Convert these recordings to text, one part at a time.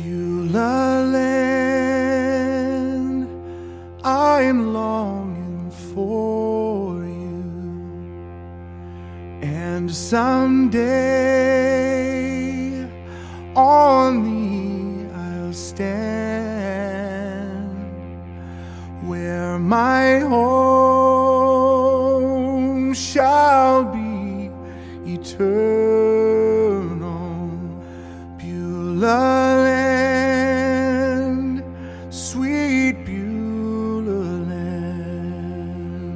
Beulah land, I am longing for you, and someday on thee I'll stand, where my home shall be eternal. Beulah land, sweet Beulah land.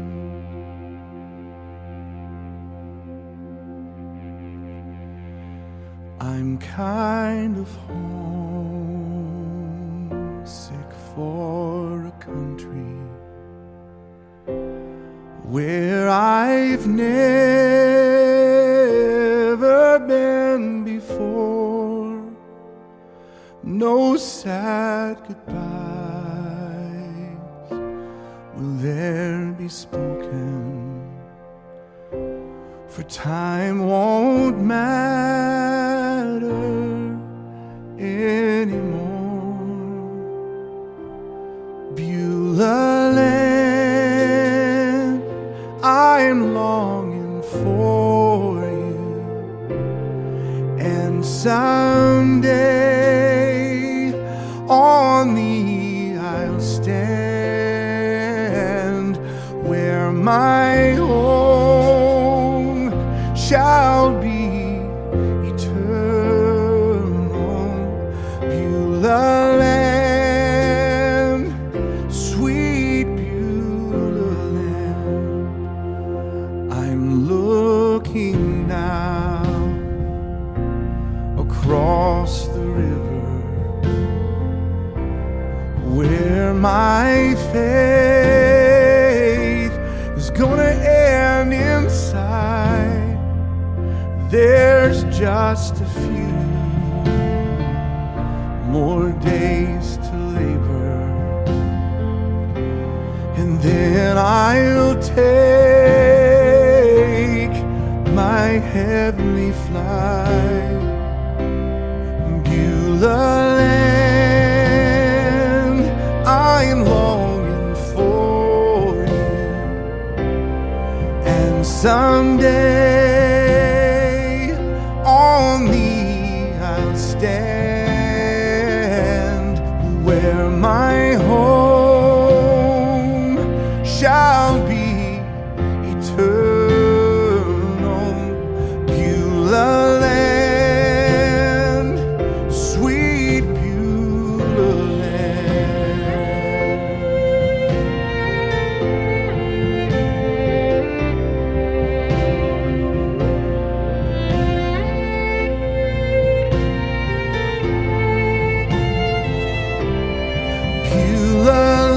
I'm kind of homesick for a country where I've never been before. No sad goodbyes will there be spoken, for time won't matter anymore. Beulah land, I am longing for you, and someday on thee I'll stand, where my home shall be eternal. Beulah land, sweet Beulah land. I'm looking now across the river, where my faith is gonna end inside. There's just a few more days to labor, and then I'll take my heavenly flight. Beulah land, I am longing for you, and someday on thee I'll stand, where my home shall be eternal. Beulah land, sweet Beulah land. Beulah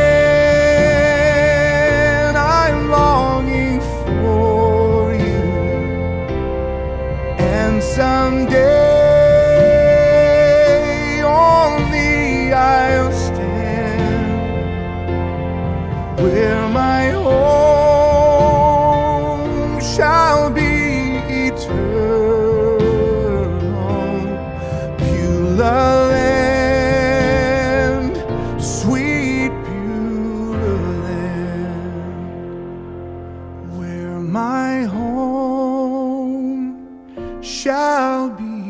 land, I'm longing for you, and someday on thee I'll stand, where my home shall be eternal. Beulah land, sweet Beulah land, where my home shall be